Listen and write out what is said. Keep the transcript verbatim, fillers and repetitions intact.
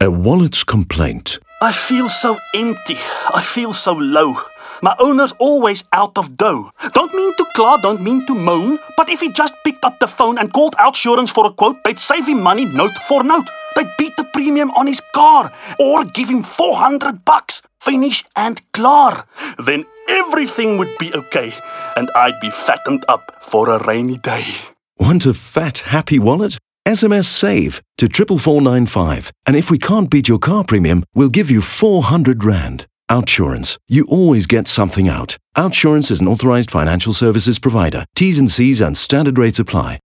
A wallet's complaint. I feel so empty. I feel so low. My owner's always out of dough. Don't mean to claw, don't mean to moan, but if he just picked up the phone and called Outsurance for a quote, they'd save him money note for note. They'd beat the premium on his car or give him four hundred bucks. Finish and klaar. Then everything would be okay and I'd be fattened up for a rainy day. Want a fat, happy wallet? S M S SAVE to four four four nine five. And if we can't beat your car premium, we'll give you four hundred rand. Outsurance. You always get something out. Outsurance is an authorized financial services provider. T's and C's and standard rates apply.